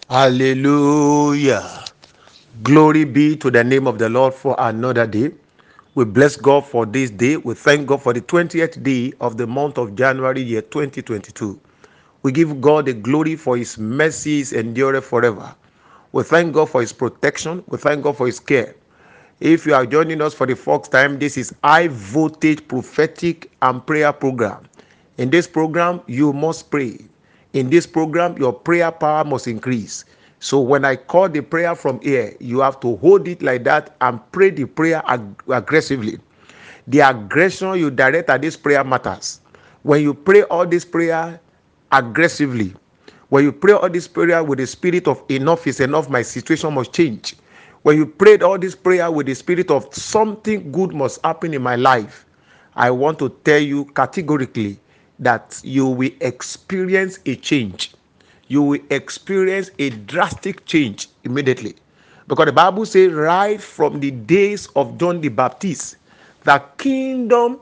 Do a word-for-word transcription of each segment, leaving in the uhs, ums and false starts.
Hallelujah. Glory be to the name of the Lord for another day. We bless God for this day. We thank God for the twentieth day of the month of January, year twenty twenty-two. We give God the glory for his mercies endure forever. We thank God for his protection. We thank God for his care. If you are joining us for the first time, this is High Voltage Prophetic and Prayer Program. In this program, you must pray. In this program, your prayer power must increase. So when I call the prayer from here, you have to hold it like that and pray the prayer ag- aggressively. The aggression you direct at this prayer matters. When you pray all this prayer aggressively, when you pray all this prayer with the spirit of enough is enough, my situation must change. When you prayed all this prayer with the spirit of something good must happen in my life, I want to tell you categorically that you will experience a change. You will experience a drastic change immediately. Because the Bible says, right from the days of John the Baptist, the kingdom,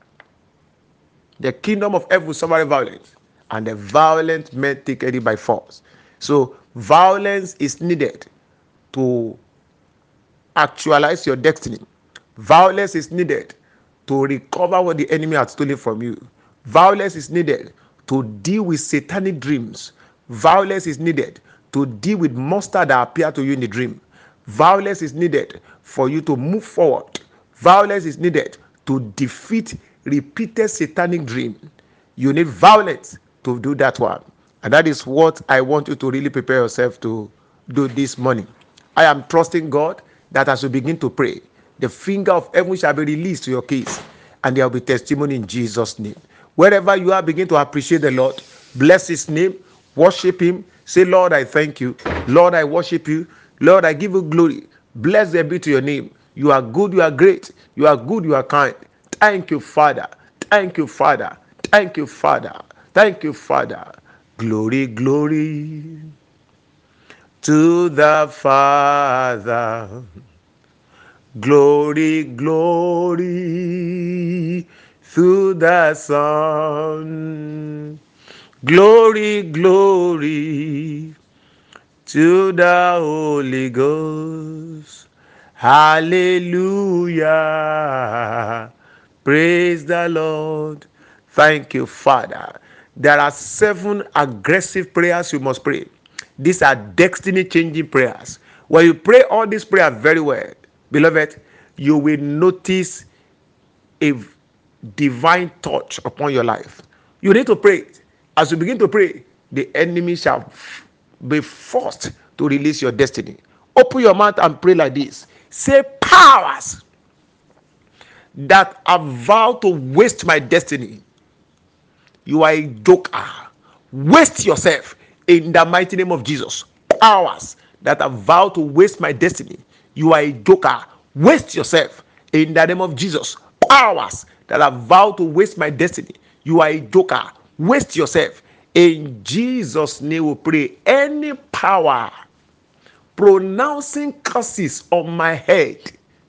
the kingdom of heaven suffered violence, and the violent men take it by force. So violence is needed to actualize your destiny. Violence is needed to recover what the enemy had stolen from you. Violence is needed to deal with satanic dreams. Violence is needed to deal with monsters that appear to you in the dream. Violence is needed for you to move forward. Violence is needed to defeat repeated satanic dream. You need violence to do that one. And that is what I want you to really prepare yourself to do this morning. I am trusting God that as you begin to pray, the finger of heaven shall be released to your case, and there will be testimony in Jesus' name. Wherever you are, begin to appreciate the Lord. Bless his name. Worship him. Say, Lord, I thank you. Lord, I worship you. Lord, I give you glory. Blessed be to your name. You are good, you are great. You are good, you are kind. Thank you, Father. Thank you, Father. Thank you, Father. Thank you, Father. Glory, glory to the Father. Glory, glory to the Son. Glory, glory to the Holy Ghost. Hallelujah. Praise the Lord. Thank you, Father. There are seven aggressive prayers you must pray. These are destiny changing prayers. When you pray all these prayers very well, beloved, you will notice a divine touch upon your life. You need to pray. As you begin to pray, the enemy shall be forced to release your destiny. Open your mouth and pray like this. Say, powers that have vowed to waste my destiny, you are a joker. Waste yourself in the mighty name of Jesus. Powers that have vowed to waste my destiny, you are a joker. Waste yourself in the name of Jesus. Powers that have vowed to waste my destiny, you are a joker. Waste yourself in Jesus' name. We pray. Any power pronouncing curses on my head,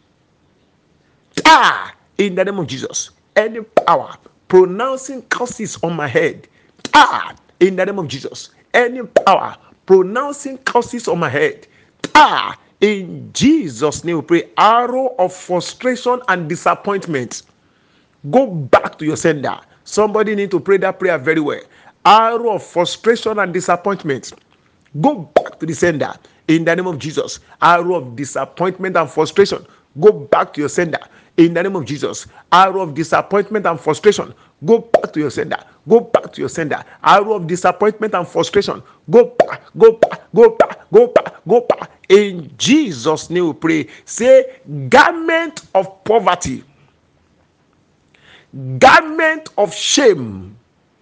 ah, in the name of Jesus. Any power pronouncing curses on my head, ah, in the name of Jesus. Any power pronouncing curses on my head, ah, in Jesus' name we pray. Arrow of frustration and disappointment, go back to your sender. Somebody need to pray that prayer very well. Arrow of frustration and disappointment, go back to the sender in the name of Jesus. Arrow of disappointment and frustration, go back to your sender in the name of Jesus. Arrow of disappointment and frustration, go back to your sender. Go back to your sender. Arrow of disappointment and frustration, go back, go back, go back, go back, go back. In Jesus' name we pray. Say, garment of poverty, garment of shame,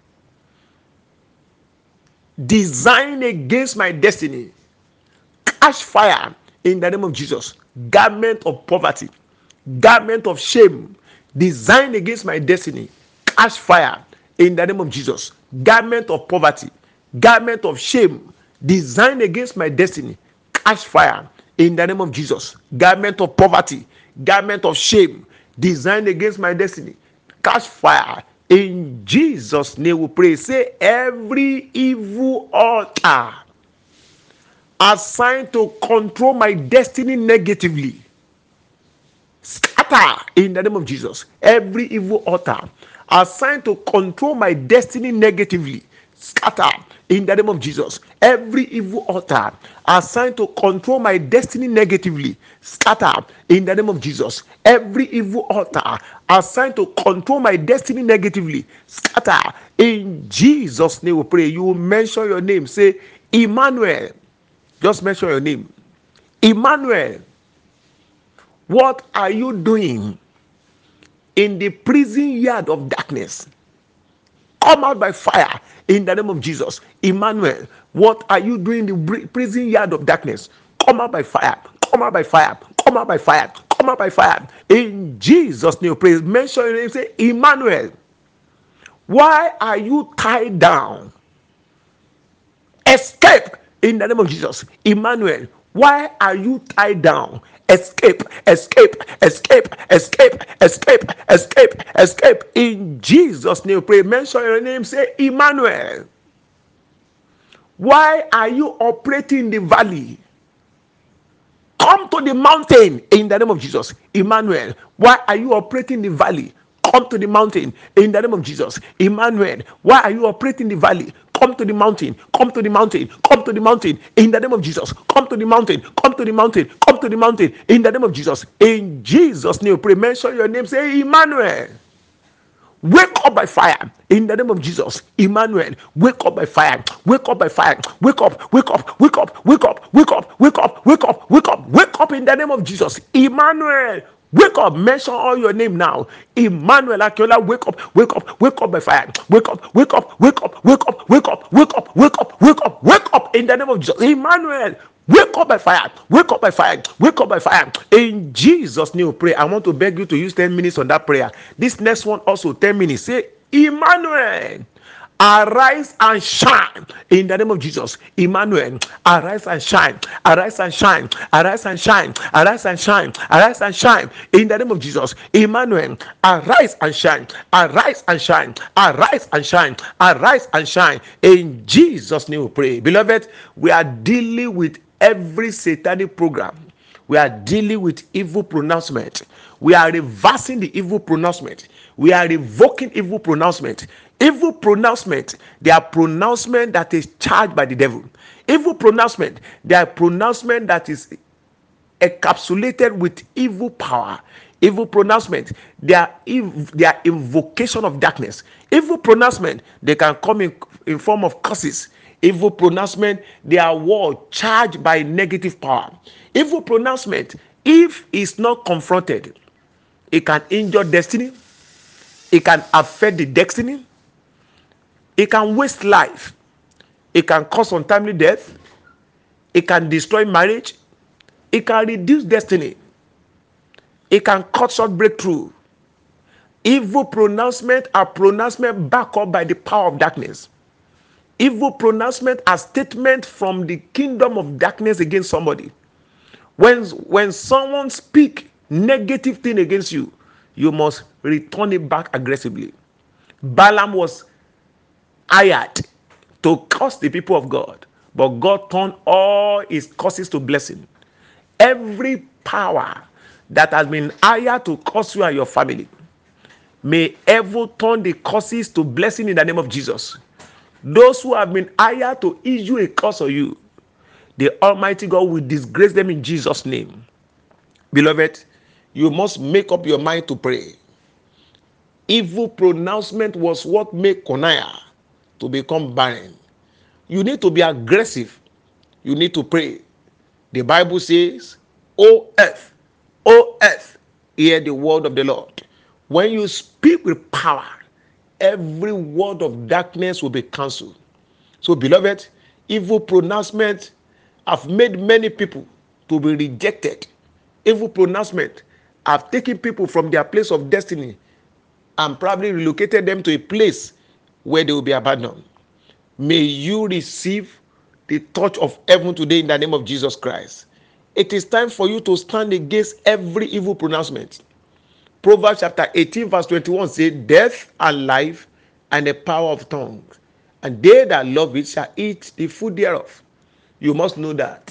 designed against my destiny, catch fire in the name of Jesus. Garment of poverty, garment of shame, designed against my destiny, catch fire in the name of Jesus. Garment of poverty, garment of shame, designed against my destiny, catch fire in the name of Jesus. Garment of poverty, garment of shame, designed against my destiny, catch fire in Jesus' name we pray. Say, every evil altar assigned to control my destiny negatively, scatter in the name of Jesus. Every evil altar assigned to control my destiny negatively, scatter in the name of Jesus. Every evil altar assigned to control my destiny negatively, scatter in the name of Jesus. Every evil altar assigned to control my destiny negatively, scatter in Jesus' name. We pray. You will mention your name. Say Emmanuel. Just mention your name. Emmanuel. What are you doing in the prison yard of darkness? Come out by fire in the name of Jesus. Emmanuel, what are you doing in the prison yard of darkness? Come out by fire. Come out by fire. Come out by fire. Come out by fire. In Jesus' name, praise. Mention your name. Say, Emmanuel, why are you tied down? Escape in the name of Jesus. Emmanuel, why are you tied down? Escape, escape, escape, escape, escape, escape, escape. In Jesus' name, pray. Mention your name. Say, Emmanuel, why are you operating in the valley? Come to the mountain in the name of Jesus. Emmanuel, why are you operating in the valley? Come to the mountain in the name of Jesus. Emmanuel, why are you operating in the valley? Come to the mountain. Come to the mountain. Come to the mountain in the name of Jesus. Come to the mountain. Come to the mountain. Come to the mountain in the name of Jesus. In Jesus' name, pray. Mention your name. Say, Emmanuel, wake up by fire in the name of Jesus. Emmanuel, wake up by fire. Wake up by fire. Wake up, wake up, wake up, wake up, wake up, wake up, wake up, wake up, wake up in the name of Jesus. Emmanuel, wake up. Mention all your name now. Emmanuel Akiola, wake up, wake up, wake up by fire. Wake up, wake up, wake up, wake up, wake up, wake up, wake up, wake up, wake up in the name of Jesus. Emmanuel, wake up by fire. Wake up by fire. Wake up by fire. In Jesus' name, pray. I want to beg you to use ten minutes on that prayer. This next one also ten minutes. Say, Emmanuel, arise and shine in the name of Jesus. Emmanuel, arise and shine. Arise and shine. Arise and shine. Arise and shine. Arise and shine in the name of Jesus. Emmanuel, arise and shine. Arise and shine. Arise and shine. Arise and shine. In Jesus' name we pray. Beloved, we are dealing with every satanic program. We are dealing with evil pronouncement. We are reversing the evil pronouncement. We are revoking evil pronouncement. Evil pronouncement, they are pronouncement that is charged by the devil. Evil pronouncement, they are pronouncement that is encapsulated with evil power. Evil pronouncement, they are ev- they are invocation of darkness. Evil pronouncement, they can come in, in form of curses. Evil pronouncement, they are word charged by negative power. Evil pronouncement, if it's not confronted, it can injure destiny. It can affect the destiny. It can waste life. It can cause untimely death. It can destroy marriage. It can reduce destiny. It can cut short breakthrough. Evil pronouncement are pronouncement backed up by the power of darkness. Evil pronouncement are statement from the kingdom of darkness against somebody. When, when someone speak negative thing against you, you must return it back aggressively. Balaam was hired to curse the people of God, but God turned all his curses to blessing. Every power that has been hired to curse you and your family, may ever turn the curses to blessing in the name of Jesus. Those who have been hired to issue a curse on you, the Almighty God will disgrace them in Jesus' name. Beloved, you must make up your mind to pray. Evil pronouncement was what made Coniah to become barren. You need to be aggressive. You need to pray. The Bible says, O earth, O earth, hear the word of the Lord. When you speak with power, every word of darkness will be cancelled. So, beloved, evil pronouncement have made many people to be rejected. Evil pronouncement have taken people from their place of destiny and probably relocated them to a place where they will be abandoned. May you receive the touch of heaven today in the name of Jesus Christ. It is time for you to stand against every evil pronouncement. Proverbs chapter eighteen verse twenty-one says, death and life and the power of tongue, and they that love it shall eat the food thereof. You must know that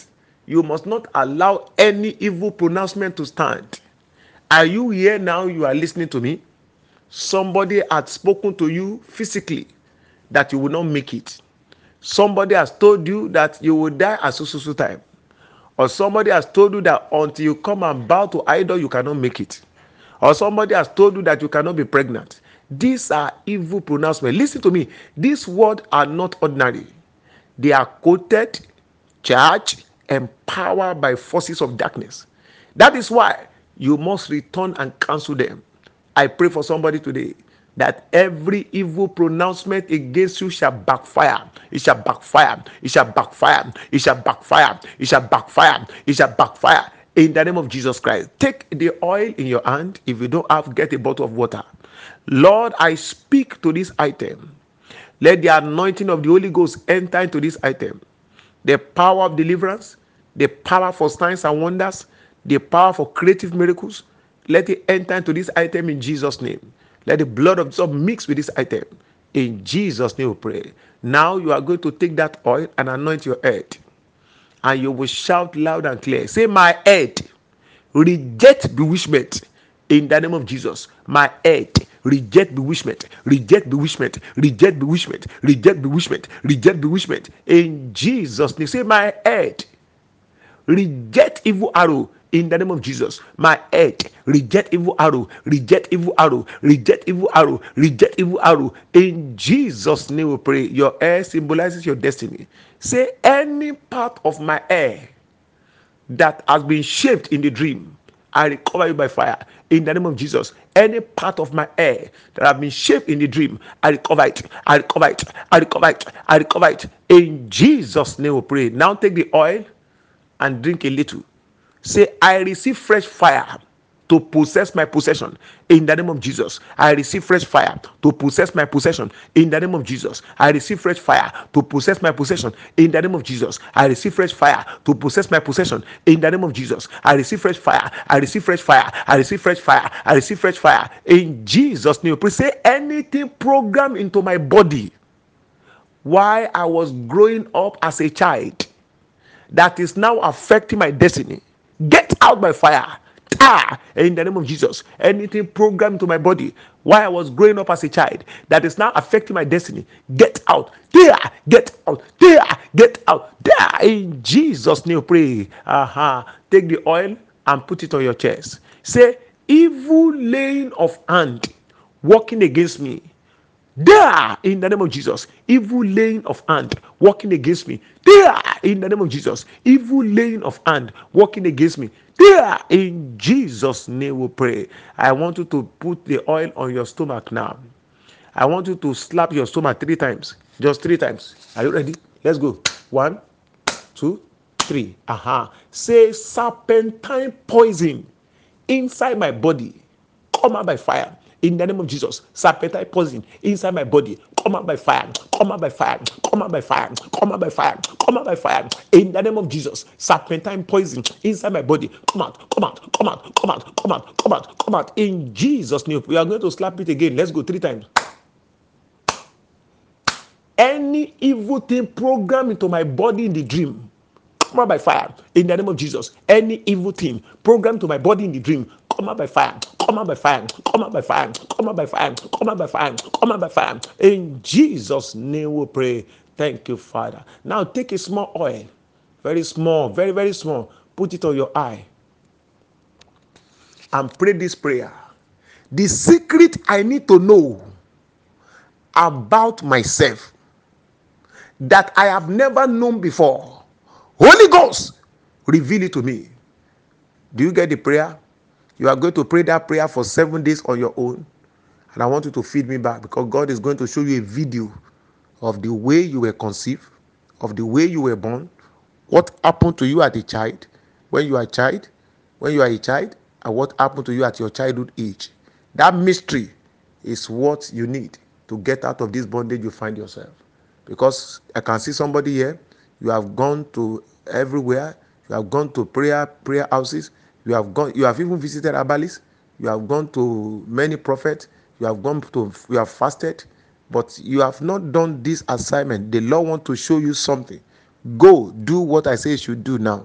You must not allow any evil pronouncement to stand. Are you here now? You are listening to me. Somebody had spoken to you physically that you will not make it. Somebody has told you that you will die at so so so time. Or somebody has told you that until you come and bow to idol, you cannot make it. Or somebody has told you that you cannot be pregnant. These are evil pronouncements. Listen to me. These words are not ordinary. They are quoted, charged, empowered by forces of darkness. That is why you must return and cancel them. I pray for somebody today that every evil pronouncement against you shall backfire. It shall backfire. It shall backfire. It shall backfire. It shall backfire. It shall backfire. In the name of Jesus Christ, take the oil in your hand. If you don't have, get a bottle of water. Lord, I speak to this item. Let the anointing of the Holy Ghost enter into this item. The power of deliverance, the power for signs and wonders, the power for creative miracles. Let it enter into this item in Jesus' name. Let the blood of Jesus mix with this item. In Jesus' name we pray. Now you are going to take that oil and anoint your head. And you will shout loud and clear. Say, my head, reject bewitchment. In the name of Jesus, my head, reject bewitchment, reject bewitchment, reject bewitchment, reject bewitchment, reject bewitchment. In Jesus' name, say, my head, reject evil arrow. In the name of Jesus, my head, reject evil arrow, reject evil arrow, reject evil arrow, reject evil arrow. In Jesus' name we pray. Your hair symbolizes your destiny. Say, any part of my hair that has been shaped in the dream, I recover you by fire. In the name of Jesus, any part of my hair that have been shaped in the dream, I recover it. I recover it. I recover it. I recover it. In Jesus' name we pray. Now take the oil and drink a little. Say, I receive fresh fire to possess my possession. In the name of Jesus, I receive fresh fire to possess my possession. In the name of Jesus, I receive fresh fire to possess my possession. In the name of Jesus, I receive fresh fire to possess my possession. In the name of Jesus, I receive fresh fire. I receive fresh fire. I receive fresh fire. I receive fresh fire. In Jesus' name, please say, anything programmed into my body while I was growing up as a child that is now affecting my destiny, get out by fire. Ah, in the name of Jesus, anything programmed to my body while I was growing up as a child that is now affecting my destiny, get out. There, get out. There, get out. There, in Jesus' name, pray. Aha. Uh-huh. Take the oil and put it on your chest. Say, evil laying of hand working against me. There, in the name of Jesus, evil laying of hand working against me. There, in the name of Jesus, evil laying of hand working against me. There, in Jesus' name we pray. I want you to put the oil on your stomach now. I want you to slap your stomach three times. Just three times. Are you ready? Let's go. One, two, three. Aha. Say, serpentine poison inside my body, come out by fire. In the name of Jesus, serpentine poison inside my body, come out by fire, come out by fire, come out by fire, come out by fire, come out by fire. In the name of Jesus, serpentine poison inside my body, come out, come out, come out, come out, come out, come out, come out. In Jesus' name, we are going to slap it again. Let's go three times. Any evil thing programmed into my body in the dream, come out by fire. In the name of Jesus, any evil thing programmed to my body in the dream, come out by fire, come out by fire, come out by fire, come out by fire, come out by fire, come out by fire. In Jesus' name we pray. Thank you, Father. Now take a small oil, very small, very, very small, put it on your eye and pray this prayer. The secret I need to know about myself that I have never known before, Holy Ghost, reveal it to me. Do you get the prayer? You are going to pray that prayer for seven days on your own. And I want you to feed me back, because God is going to show you a video of the way you were conceived, of the way you were born, what happened to you as a child, when you are a child, when you are a child, and what happened to you at your childhood age. That mystery is what you need to get out of this bondage you find yourself. Because I can see somebody here, you have gone to everywhere, you have gone to prayer prayer houses, you have gone, you have even visited Abalis, you have gone to many prophets, you have gone to, you have fasted, but you have not done this assignment. The Lord wants to show you something. Go do what I say you should do now.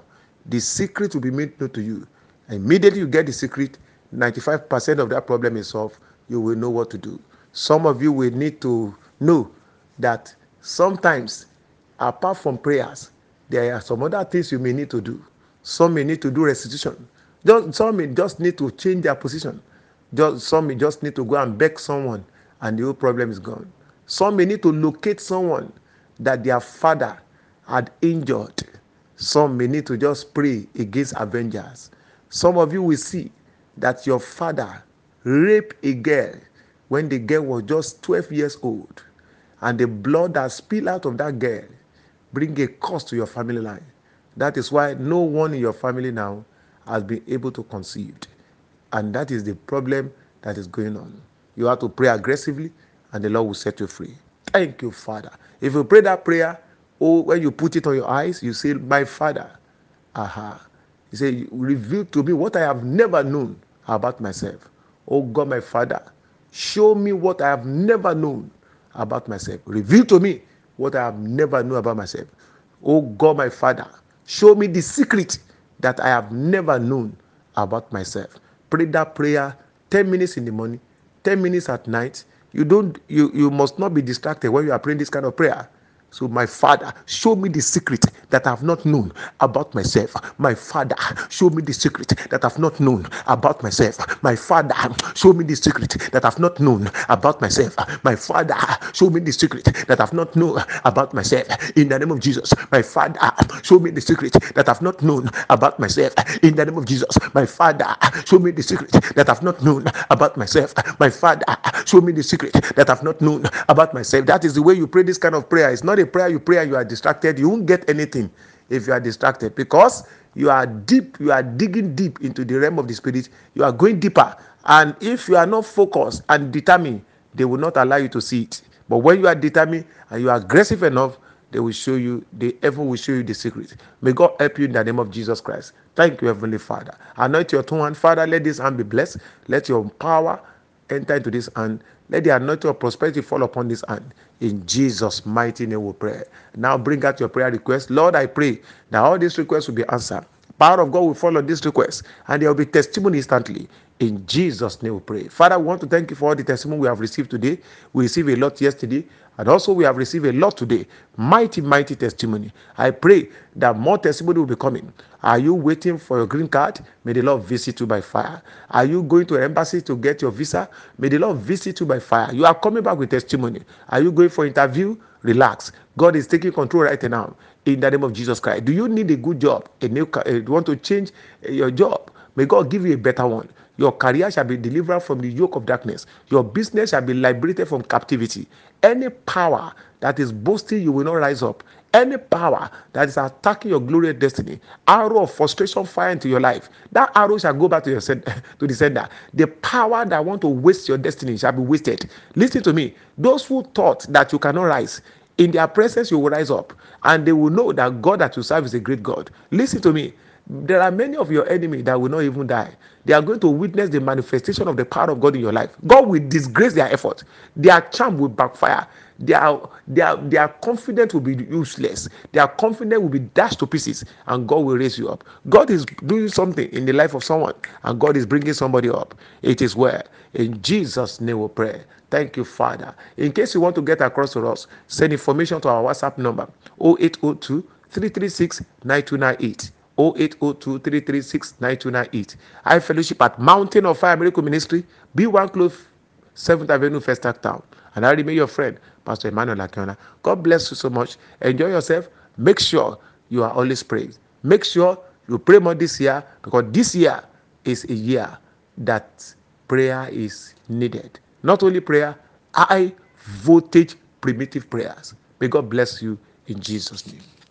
The secret will be made known to you. Immediately you get the secret, ninety-five percent of that problem is solved. You will know what to do. Some of you will need to know that sometimes, apart from prayers, there are some other things you may need to do. Some may need to do restitution. Just, some may just need to change their position. Just, some may just need to go and beg someone and the whole problem is gone. Some may need to locate someone that their father had injured. Some may need to just pray against avengers. Some of you will see that your father raped a girl when the girl was just twelve years old, and the blood that spilled out of that girl bring a curse to your family line. That is why no one in your family now has been able to conceive. And that is the problem that is going on. You have to pray aggressively and the Lord will set you free. Thank you, Father. If you pray that prayer, oh, when you put it on your eyes, you say, my Father, aha. He said, reveal to me what I have never known about myself. Oh God, my Father, show me what I have never known about myself. Reveal to me what I have never known about myself. Oh God, my Father, show me the secret that I have never known about myself. Pray that prayer ten minutes in the morning, ten minutes at night. You don't you you must not be distracted when you are praying this kind of prayer. So, my Father, show me the secret that I have not known about myself. My Father, show me the secret that I have not known about myself. My Father, show me the secret that I have not known about myself. My Father, show me the secret that I have not known about myself. In the name of Jesus, my Father, show me the secret that I have not known about myself. In the name of Jesus, my Father, show me the secret that I have not known about myself. My Father, show me the secret that I have not known about myself. That is the way you pray this kind of prayer. It's not a prayer you pray and you are distracted. You won't get anything if you are distracted, because you are deep, you are digging deep into the realm of the spirit. You are going deeper, and if you are not focused and determined, they will not allow you to see it. But when you are determined and you are aggressive enough, they will show you, the heaven will show you the secret. May God help you in the name of Jesus Christ. Thank you, Heavenly Father. Anoint your two hands. Father, let this hand be blessed. Let your power enter into this hand. Let the anointing of prosperity fall upon this hand. In Jesus' mighty name we pray. Now bring out your prayer request. Lord, I pray that all these requests will be answered. Power of God will fall on this request, and there will be testimony instantly. In Jesus' name we pray. Father, we want to thank you for all the testimony we have received today. We received a lot yesterday, and also we have received a lot today. Mighty, mighty testimony. I pray that more testimony will be coming. Are you waiting for your green card? May the Lord visit you by fire. Are you going to an embassy to get your visa? May the Lord visit you by fire. You are coming back with testimony. Are you going for interview? Relax. God is taking control right now. In the name of Jesus Christ. Do you need a good job? A new, uh, you want to change your job? May God give you a better one. Your career shall be delivered from the yoke of darkness. Your business shall be liberated from captivity. Any power that is boasting, you will not rise up. Any power that is attacking your glorious destiny, arrow of frustration fire into your life, that arrow shall go back to your to the sender. The power that want to waste your destiny shall be wasted. Listen to me. Those who thought that you cannot rise, in their presence you will rise up, and they will know that God that you serve is a great God. Listen to me. There are many of your enemies that will not even die. They are going to witness the manifestation of the power of God in your life. God will disgrace their effort. Their charm will backfire. Their, their, their confidence will be useless. Their confidence will be dashed to pieces, and God will raise you up. God is doing something in the life of someone, and God is bringing somebody up. It is well. In Jesus' name we pray. Thank you, Father. In case you want to get across to us, send information to our WhatsApp number zero eight zero two, three three six, nine two nine eight. zero eight zero two, three three six, nine two nine eight. I fellowship at Mountain of Fire Miracle Ministry, B one Close, seventh Avenue, First Town. And I remain your friend, Pastor Emmanuel Akiona. God bless you so much. Enjoy yourself. Make sure you are always praying. Make sure you pray more this year, because this year is a year that prayer is needed. Not only prayer, high voltage primitive prayers. May God bless you in Jesus' name.